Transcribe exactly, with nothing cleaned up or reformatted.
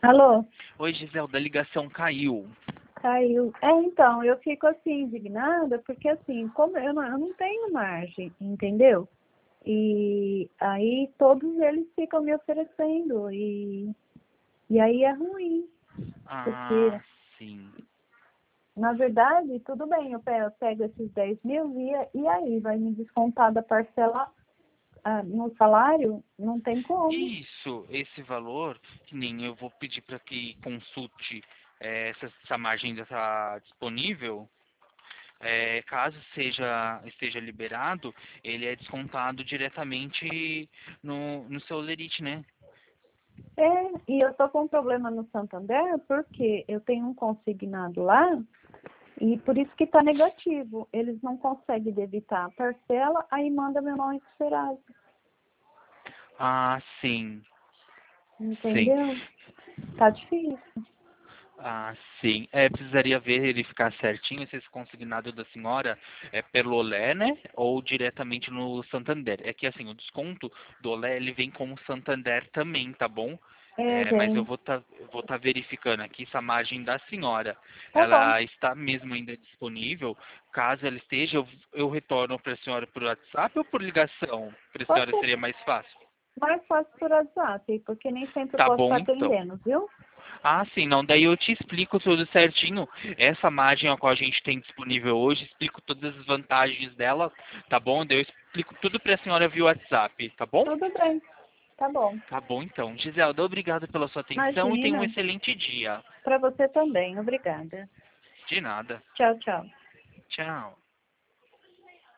Alô? Oi, Giselda, a ligação caiu. Caiu. É, então, eu fico assim, indignada, porque assim, como eu não, eu não tenho margem, entendeu? E aí todos eles ficam me oferecendo, e, e aí é ruim, porque, Ah, sim. na verdade, tudo bem, eu pego, eu pego esses dez mil e, e aí vai me descontar da parcela ah, no salário? Não tem como. Isso, esse valor, que nem eu vou pedir para que consulte eh, essa, essa margem ainda está disponível. Eh, caso seja, esteja liberado, ele é descontado diretamente no, no seu lerite, né? É, e eu tô com um problema no Santander porque eu tenho um consignado lá. E por isso que está negativo. Eles não conseguem debitar a parcela, aí manda meu nome esperado. Ah, sim, sim. Entendeu? Tá difícil. Ah, sim. É, precisaria verificar certinho se esse consignado da senhora é pelo Olé, né? Ou diretamente no Santander. É que assim, o desconto do Olé, ele vem como Santander também, tá bom? É, É, mas eu bem. vou estar vou tá verificando aqui se a margem da senhora, Tá bom. ela está mesmo ainda disponível. Caso ela esteja, eu, eu retorno para a senhora por WhatsApp ou por ligação? Para a Pode senhora ser seria mais fácil. mais fácil por WhatsApp, porque nem sempre eu Tá posso bom, estar então. atendendo, viu? Ah, sim, não. Daí eu te explico tudo certinho. Essa margem a qual a gente tem disponível hoje, explico todas as vantagens dela, tá bom? Daí eu explico tudo para a senhora via WhatsApp, tá bom? Tudo bem. Tá bom. Tá bom, então. Giselda, obrigado pela sua atenção e tenha um Imagina. excelente dia. Para você também. Obrigada. De nada. Tchau, tchau. Tchau.